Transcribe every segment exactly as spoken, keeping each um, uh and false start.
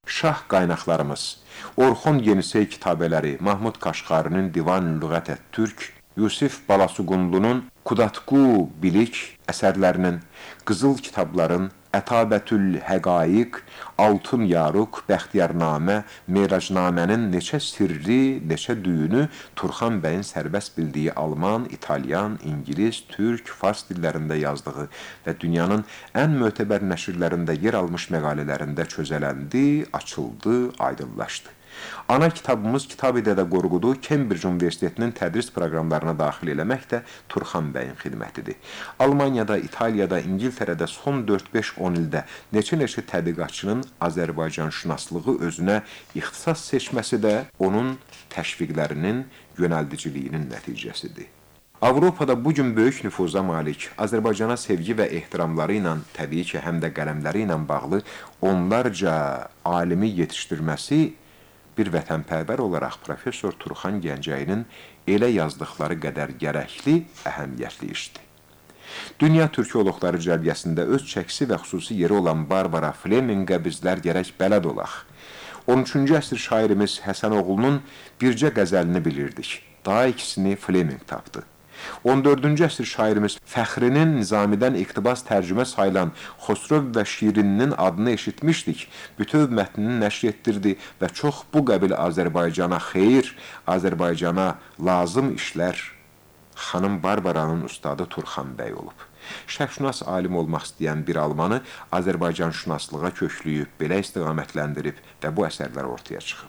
şah qaynaqlarımız, Orxon Yenisey kitabələri, Mahmud Qaşqarinin Divan Lüğət Türk, Yusif Balasuqunlunun Kudatku Bilik əsərlərinin, Qızıl kitabların, Ətabətül Həqaiq, Altın Yaruq, Bəxtiyarnamə, Meracnamənin neçə sirri, neçə düyünü Turxan bəyin sərbəst bildiyi Alman, İtalyan, İngilis, Türk, Fars dillərində yazdığı və dünyanın ən mötəbər nəşrlərində yer almış məqalələrində çözələndi, açıldı, aydınlaşdı. Ana kitabımız Kitab-ı Dədə Qorqudu Cambridge Universitetinin tədris proqramlarına daxil eləmək də Turxan bəyin xidmətidir. Almaniyada, İtaliyada, İngiltərədə son dörd beş on ildə neçə-neçə tədqiqatçının Azərbaycan şünaslığı özünə ixtisas seçməsi də onun təşviqlərinin, yönəldiciliyinin nəticəsidir. Avropada bugün böyük nüfuza malik, Azərbaycana sevgi və ehtiramları ilə, təbii ki, həm də qələmləri ilə bağlı onlarca alimi yetişdirməsi bir vətənpərvər olaraq Profesor Turxan Gəncəyinin elə yazdıqları qədər gərəkli, əhəmiyyətli işdir. Dünya Türkoloqları cərgəsində öz çəksi və xüsusi yeri olan Barbara Flemingə bizlər gərək bələd olaq. on üçüncü əsr şairimiz Həsənoğlunun bircə qəzəlini bilirdik. Daha ikisini Fleming tapdı. on dördüncü əsr şairimiz Fəxrinin Nizamidən iqtibas tərcümə sayılan Xosrov və Şirininin adını eşitmişdik. Bütöv mətnini nəşr etdirdi və çox bu qəbil Azərbaycana xeyir, Azərbaycana lazım işlər xanım Barbaranın ustadı Turxan bəy olub. Şərqşünas alim olmaq istəyən bir Almanı Azərbaycan şünaslığa köklüyüb, belə istiqamətləndirib və bu əsərlər ortaya çıxıb.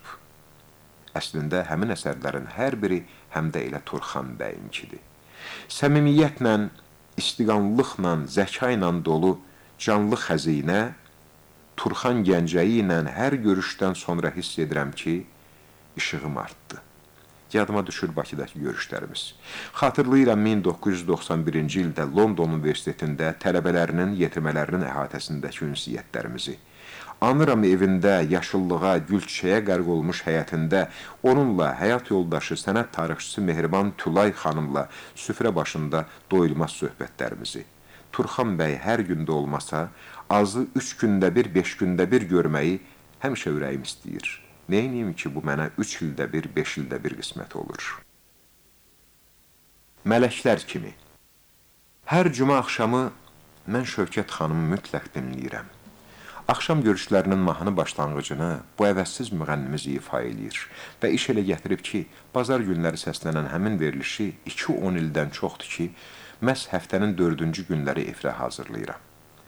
Əslində, həmin əsərlərin hər biri həm də elə Turxan bəyinkidir. Səmimiyyətlə, istiqanlıqla, zəka ilə dolu canlı xəzinə Turxan Gəncəyi ilə hər görüşdən sonra hiss edirəm ki, işığım artdı. Yadıma düşür Bakıdakı görüşlərimiz. Xatırlayıram min doqquz yüz doxsan birinci ildə London Universitetində tələbələrinin, yetirmələrinin əhatəsindəki ünsiyyətlərimizi. Anıram evində, yaşıllığa, gülçəyə qərq olmuş həyətində onunla həyat yoldaşı, sənət tarixçisi Mehriban Tülay xanımla süfrə başında doyulmaz söhbətlərimizi. Turxan bəy hər gündə olmasa, azı üç gündə bir, beş gündə bir görməyi həmişə ürəyim istəyir. Neyniyim ki, bu mənə üç ildə bir, beş ildə bir qismət olur. Mələklər kimi. Hər cümə axşamı mən Şövkət xanımı mütləq dinləyirəm. Axşam görüşlərinin mahnı başlanğıcını bu əvəzsiz müğənnimiz ifa edir və iş elə gətirib ki, bazar günləri səslənən həmin verilişi iki on ildən çoxdur ki, məhz həftənin dördüncü günləri efirə hazırlayıram.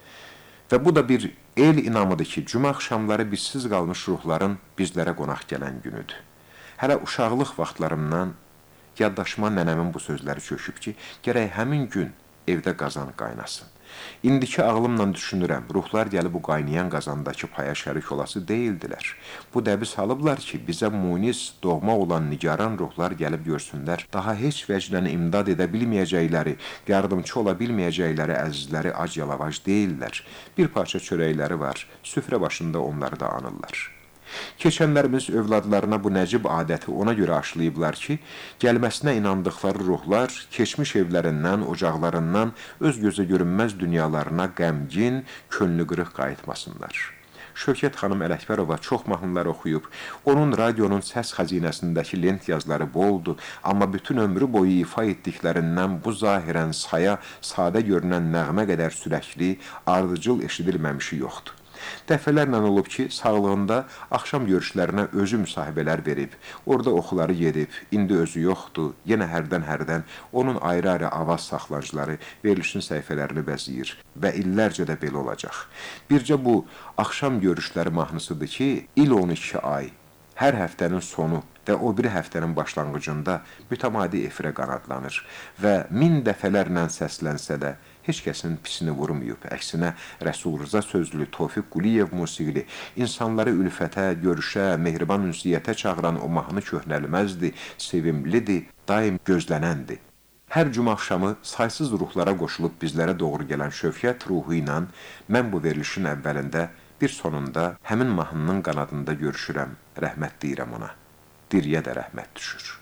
Və bu da bir el inamıdır ki, cümə axşamları bizsiz qalmış ruhların bizlərə qonaq gələn günüdür. Hələ uşaqlıq vaxtlarımdan yaddaşıma nənəmin bu sözləri çöküb ki, gərək həmin gün evdə qazan qaynasın. İndiki ağlımla düşünürəm, ruhlar gəlib bu qaynayan qazandakı paya şərik olası deyildilər. Bu dəbi salıblar ki, bizə munis, doğma olan nigaran ruhlar gəlib görsünlər, daha heç vəclə imdad edə bilməyəcəkləri, yardımcı ola bilməyəcəkləri əzizləri ac-yalavac deyirlər. Bir parça çörəkləri var, süfrə başında onları da anırlar. Keçənlərimiz övladlarına bu nəcib adəti ona görə aşlayıblar ki, gəlməsinə inandıqları ruhlar keçmiş evlərindən, ocaqlarından öz gözə görünməz dünyalarına qəmgin, könlü qırıq qayıtmasınlar. Şövkət xanım Ələkbərova çox mahnılar oxuyub, onun radionun səs xəzinəsindəki lent yazları boldu, amma bütün ömrü boyu ifa etdiklərindən bu zahirən saya, sadə görünən nəğmə qədər sürəkli, ardıcıl eşidilməmişi yoxdur. Dəfələrlə olub ki, sağlığında axşam görüşlərinə özü müsahibələr verib, orada oxuları gedib, indi özü yoxdur, yenə hərdən-hərdən onun ayrı-ayrı avaz saxlacıları verilişin səhifələrini bəziyir və illərcə də belə olacaq. Bircə bu axşam görüşləri mahnısıdır ki, il on iki ay, hər həftənin sonu və o biri həftənin başlanğıcında mütəmadi efirə qanadlanır və min dəfələrlə səslənsə də heç kəsin pisini vurmayıb. Əksinə, Rəsul Rıza sözlü, Tofiq Quliyev musiqili, insanları ülfətə, görüşə, mehriban ünsiyyətə çağıran o mahnı köhnəlməzdir, sevimlidir, daim gözlənəndir. Hər cümə axşamı saysız ruhlara qoşulub bizlərə doğru gələn Şövkət ruhu ilə mən bu verilişin əvvəlində, bir sonunda həmin mahnının qanadında görüşürəm, rəhmət deyirəm ona. Diriyə də rəhmət düşür.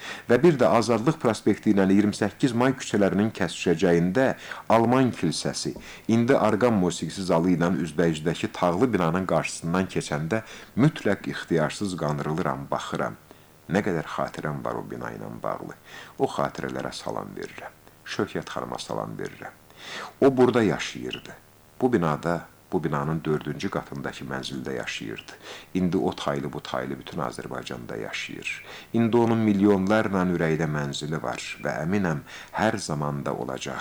Və bir də Azadlıq prospekti ilə iyirmi səkkiz may küçələrinin kəsişəcəyində Alman kilsəsi, indi arqan musiqisi zalı ilə üzbəyizdəki tağlı binanın qarşısından keçəndə mütləq ixtiyarsız qanırılıram, baxıram. Nə qədər xatirəm var o bina ilə bağlı. O xatirələrə salam verirəm. Şövkət xanıma salam verirəm. O burada yaşayırdı. Bu binada, bu binanın dördüncü qatındakı mənzildə yaşayırdı. İndi o taylı bu taylı bütün Azərbaycanda yaşayır. İndi onun milyonlarla ürəkdə mənzili var və əminəm hər zamanda olacaq.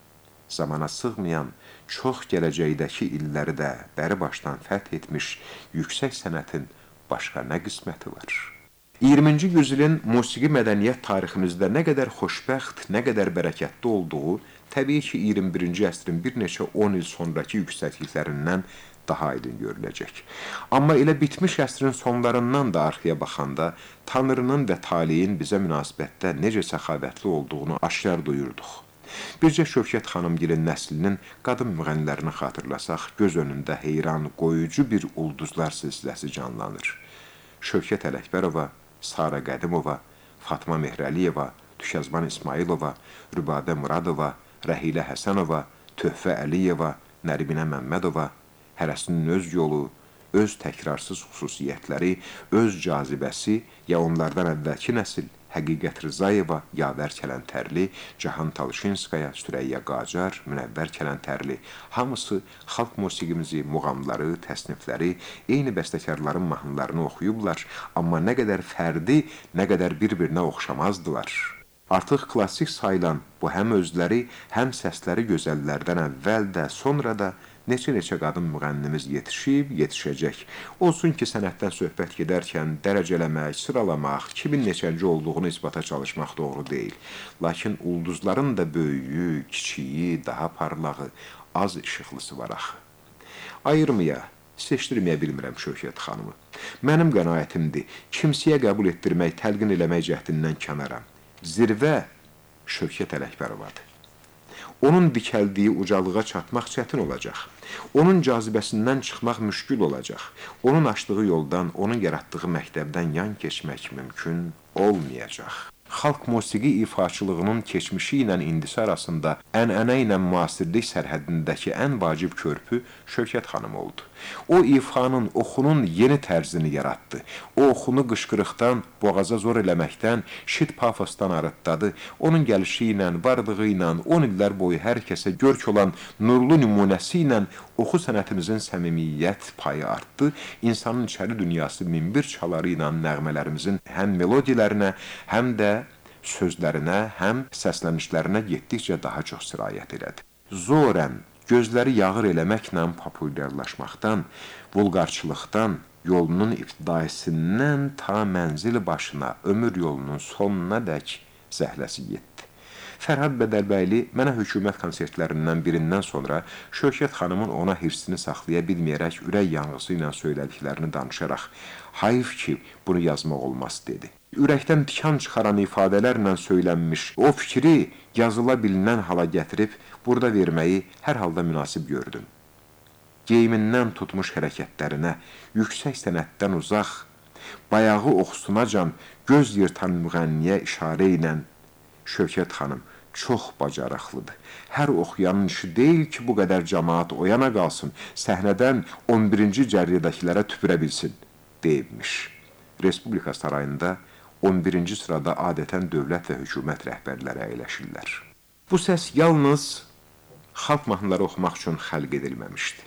Zamana sığmayan, çox gələcəkdəki illəri də bəri başdan fəth etmiş yüksək sənətin başqa nə qisməti var? iyirminci yüzilin musiqi mədəniyyət tariximizdə nə qədər xoşbəxt, nə qədər bərəkətli olduğu təbii ki, iyirmi birinci əsrin bir neçə on il sonraki yüksəkliklərindən daha aydın görüləcək. Amma elə bitmiş əsrin sonlarından da arxaya baxanda Tanrının və taliyin bizə münasibətdə necə səxavətli olduğunu aşkar duyurduq. Bircə Şövkət xanımgilin nəslinin qadın müğənnilərini xatırlasaq, göz önündə heyran, qoyucu bir ulduzlar silsiləsi canlanır. Şövkət Ələkbərova, Sara Qədimova, Fatma Mehrəliyeva, Tükəzban İsmailova, Rübadə Muradova, Rəhilə Həsənova, Töhfə Əliyeva, Nəriminə Məmmədova, hərəsinin öz yolu, öz təkrarsız xüsusiyyətləri, öz cazibəsi, ya onlardan əvvəlki nəsil, Həqiqət Rızayeva, Yavər Kələntərli, Cahan Talışinskaya, Sürəyyə Qacar, Münəvvər Kələntərli, hamısı xalq musiqimizi, muğamları, təsnifləri, eyni bəstəkarların mahnılarını oxuyublar, amma nə qədər fərdi, nə qədər bir-birinə oxşamazdılar. Artıq klassik sayılan bu həm özləri, həm səsləri gözəllərdən əvvəl də, sonra da neçə-neçə qadın müğənnimiz yetişib, yetişəcək. Olsun ki, sənətdən söhbət gedərkən dərəcələmək, sıralamaq, kimin neçənci olduğunu isbata çalışmaq doğru deyil. Lakin ulduzların da böyüyü, kiçiyi, daha parlağı, az işıqlısı var axı. Ayırmaya, seçdirməyə bilmirəm Şövkət xanımı. Mənim qənaətimdir, kimsəyə qəbul etdirmək, təlqin eləmək cəhdindən kənaram. Zirvə Şövkət Ələkbərovadır. Onun dikəldiyi ucalığa çatmaq çətin olacaq. Onun cazibəsindən çıxmaq müşkül olacaq. Onun açdığı yoldan, onun yaratdığı məktəbdən yan keçmək mümkün olmayacaq. Xalq musiqi ifaçılığının keçmişi ilə indisi arasında ənənə ilə müasirlik sərhədindəki ən vacib körpü Şövkət xanım oldu. O ifanın, oxunun yeni tərzini yaratdı. O oxunu qışqırıqdan, boğaza zor eləməkdən, şit pafosdan arıtdadı. Onun gəlişi ilə, varlığı ilə, on illər boyu hər kəsə görk olan nurlu nümunəsi ilə oxu sənətimizin səmimiyyət payı artdı. İnsanın içəri dünyası minbir çaları ilə nəğmələrimizin həm melodilərinə, həm də sözlərinə, həm səslənişlərinə getdikcə daha çox sirayət elədi. Zorən, gözləri yağır eləməklə populyarlaşmaqdan, vulqarçılıqdan, yolunun ibtidaisindən ta mənzil başına, ömür yolunun sonuna dək zəhləsi getdi. Fərhad Bədəlbəyli mənə hökumət konsertlərindən birindən sonra Şövkət xanımın ona hirsini saxlaya bilməyərək ürək yanğısı ilə söylədiklərini danışaraq, hayf ki, bunu yazmaq olmaz, dedi. Ürəkdən tikan çıxaran ifadələrlə söylənmiş o fikri yazıla bilinən hala gətirib burada verməyi hər halda münasib gördüm. Geyimindən tutmuş hərəkətlərinə, yüksək sənətdən uzaq, bayağı oxusunacan göz yırtan müğənniyə işarə ilə Şövkət xanım çox bacarıqlıdır. Hər oxuyanın işi deyil ki, bu qədər cəmaat oyana qalsın, səhnədən on birinci cərriyədəkilərə tüpürə bilsin, deyibmiş. Respublika sarayında on birinci sırada adətən dövlət və hökumət rəhbərləri əyləşirlər. Bu səs yalnız xalq mahnıları oxumaq üçün xəlq edilməmişdi.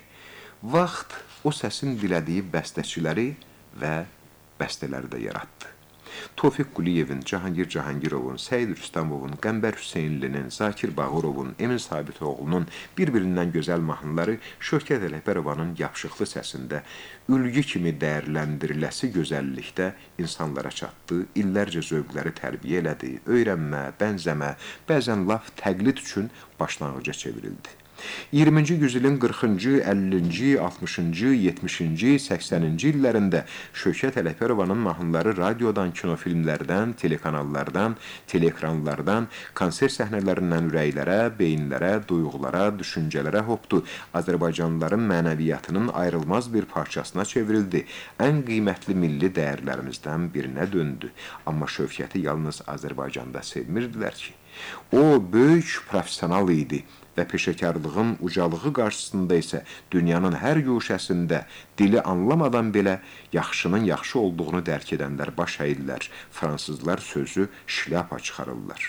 Vaxt o səsin dilədiyi bəstəçiləri və bəstələri də yaratdı. Tofiq Quliyevin, Cahangir Cahangirovun, Səid Rüstəmovun, Qəmbər Hüseynlinin, Zakir Bağırovun, Emin Sabitoğlunun bir-birindən gözəl mahnıları Şövkət Ələkbərovanın yapışıqlı səsində, ülgü kimi dəyərləndiriləsi gözəllikdə insanlara çatdı, illərcə zövqləri tərbiyə elədi, öyrənmə, bənzəmə, bəzən laf təqlid üçün başlanğıca çevrildi. iyirminci yüzilin qırxıncı, əllinci, altmışıncı, yetmişinci, səksəninci illərində Şövkət Ələkbərovanın mahnıları radiodan, kinofilmlərdən, telekanallardan, teleekranlardan, konsert səhnələrindən ürəklərə, beyinlərə, duyğulara, düşüncələrə hopdu. Azərbaycanlıların mənəviyyatının ayrılmaz bir parçasına çevrildi. Ən qiymətli milli dəyərlərimizdən birinə döndü. Amma Şövkəti yalnız Azərbaycanda sevmirdilər ki. O, böyük profesional idi və peşəkarlığın ucalığı qarşısında isə dünyanın hər guşəsində dili anlamadan belə yaxşının yaxşı olduğunu dərk edənlər baş əyirlər, fransızlar sözü şlyapa çıxarırlar.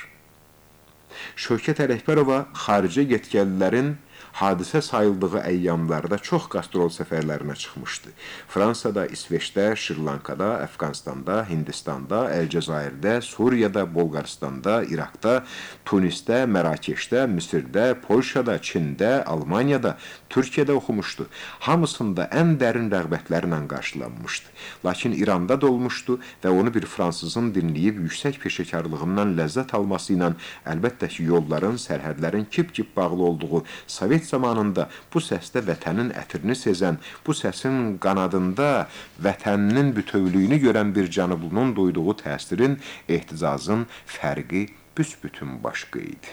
Şövkət Ələkbərova xaricə yetkəlilərin hadisə sayıldığı əyyamlarda çox qastrol səfərlərinə çıxmışdı. Fransada, İsveçdə, Şirlankada, Əfqanistanda, Hindistanda, Əlcəzairdə, Suriyada, Bolqaristanda, İraqda, Tunisdə, Mərakeşdə, Misirdə, Polşada, Çində, Almaniyada, Türkiyədə oxumuşdu. Hamısında ən dərin rəğbətlərlə qarşılanmışdı. Lakin İranda da olmuşdu və onu bir fransızın dinləyib yüksək peşəkarlığından ləzzət alması ilə əlbəttə ki, yolların, sərhədlərin kip-kip bağlı olduğu Sovet zamanında bu səsdə vətənin ətrini sezən, bu səsin qanadında vətəninin bütövlüyünü görən bir cənublunun duyduğu təsirin, ehticazın fərqi büsbütün başqa idi.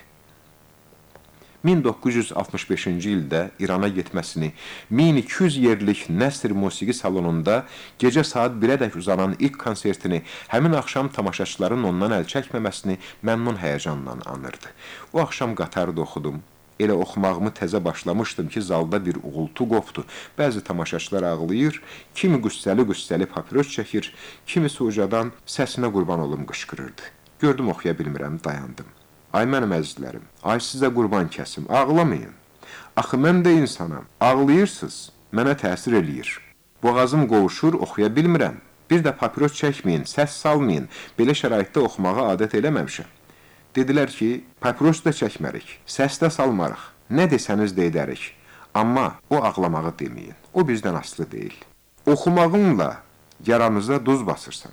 min doqquz yüz altmış beşinci ildə İrana getməsini, min iki yüz yerlik Nəsr musiqi salonunda gecə saat birədək uzanan ilk konsertini, həmin axşam tamaşaçıların ondan əl çəkməməsini məmnun həyəcanla anırdı. O axşam qatarda oxudum. Elə oxumağımı təzə başlamışdım ki, zalda bir uğultu qopdu. Bəzi tamaşaçılar ağlayır, kimi qüssəli-qüssəli papiros çəkir, kimisi ucadan səsinə qurban olum qışqırırdı. Gördüm, oxuya bilmirəm, dayandım. Ay mənim əzizlərim, ay sizə qurban kəsim, ağlamayın. Axı, mən də insanam, ağlayırsınız, mənə təsir eləyir. Boğazım qovuşur, oxuya bilmirəm. Bir də papiros çəkməyin, səs salmayın, belə şəraitdə oxumağa adət eləməmişəm. Dedilər ki, papiros da çəkmərik, səs də salmarıq, nə desəniz də edərik. Amma o ağlamağı deməyin, o bizdən asılı deyil. Oxumağınla yaramıza duz basırsan.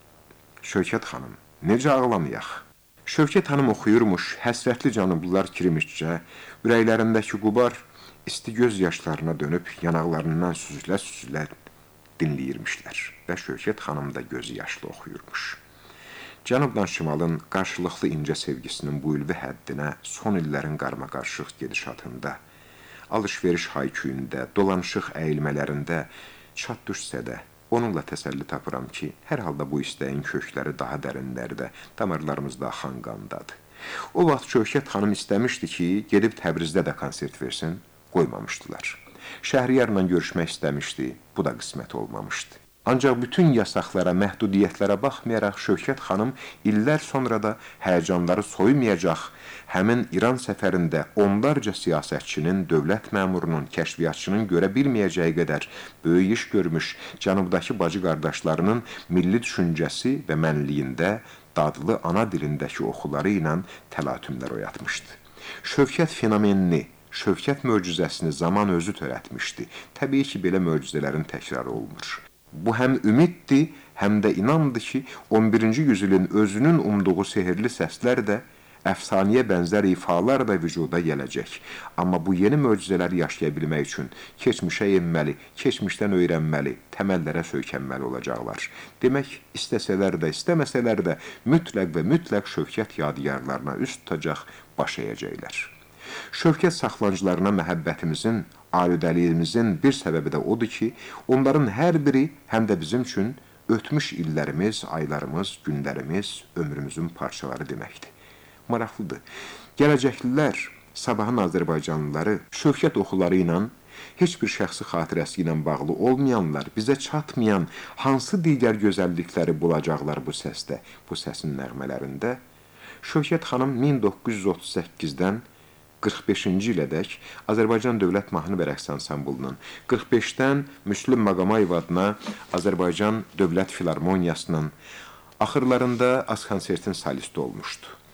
Şövkət xanım, necə ağlamayaq? Şövkət xanım oxuyurmuş, həsrətli canıblılar kirimişcə, ürəklərindəki qubar isti göz yaşlarına dönüb yanaqlarından süzülə-süzülə dinləyirmişlər və Şövkət xanım da gözü yaşlı oxuyurmuş. Cənubdan şimalın qarşılıqlı incə sevgisinin bu ülvi həddinə son illərin qarma-qarışıq gedişatında, alış-veriş hayküyündə, dolanışıq əyilmələrində çat düşsə də, onunla təsəlli tapıram ki, hər halda bu istəyin kökləri daha dərinlərdə, damarlarımızda axan qandadır. O vaxt Şövkət xanım istəmişdi ki, gedib Təbrizdə də konsert versin, qoymamışdılar. Şəhriyarla görüşmək istəmişdi, bu da qismət olmamışdı. Ancaq bütün yasaqlara, məhdudiyyətlərə baxmayaraq Şövkət xanım illər sonra da həyəcanları soymayacaq, həmin İran səfərində onlarca siyasətçinin, dövlət məmurunun, kəşfiyyatçının görə bilməyəcəyi qədər böyük iş görmüş cənubdakı bacı qardaşlarının milli düşüncəsi və mənliyində dadlı ana dilindəki oxuları ilə təlatümlər oyatmışdı. Şövkət fenomenini, Şövkət möcüzəsini zaman özü törətmişdi. Təbii ki, belə möcüzələrin təkrarı olmur. Bu həm ümiddir, həm də inandı ki, on birinci yüzilin özünün umduğu sehirli səslər də, əfsaniyə bənzər ifalar da vücuda gələcək. Amma bu yeni möcüzələri yaşaya bilmək üçün keçmişə enməli, keçmişdən öyrənməli, təməllərə söykənməli olacaqlar. Demək, istəsələr də, istəməsələr də mütləq və mütləq Şövkət yadigarlarına üst tutacaq, baş əyəcəklər. Şövkət saxlancılarına məhəbbətimizin, alüdəliyimizin bir səbəbi də odur ki, onların hər biri həm də bizim üçün ötmüş illərimiz, aylarımız, günlərimiz, ömrümüzün parçaları deməkdir. Maraqlıdır. Gələcəklilər, sabahın Azərbaycanlıları Şövkət oxuları ilə, heç bir şəxsi xatirəsi ilə bağlı olmayanlar, bizə çatmayan hansı digər gözəllikləri bulacaqlar bu səsdə, bu səsin nəğmələrində? Şövkət xanım min doqquz yüz otuz səkkizdən qırx beşinci ilədək Azərbaycan Dövlət Mahnı və Rəqs Ansamblının, qırx beşdən Müslüm Maqomayev adına Azərbaycan Dövlət Filarmoniyasının, axırlarında az konsertin solisti olmuşdu.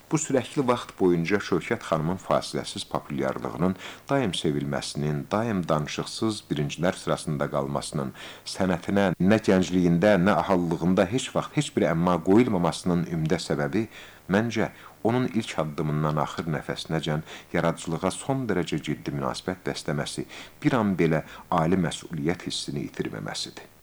Bu sürəkli vaxt boyunca Şövkət xanımın fasiləsiz populyarlığının, daim sevilməsinin, daim danışıqsız birincilər sırasında qalmasının, sənətinə nə gəncliyində, nə ahallığında heç vaxt heç bir əmma qoyulmamasının ümdə səbəbi, məncə, onun ilk addımından axır nəfəsinəcən yaradıcılığa son dərəcə ciddi münasibət bəsləməsi, bir an belə ali məsuliyyət hissini itirməməsidir.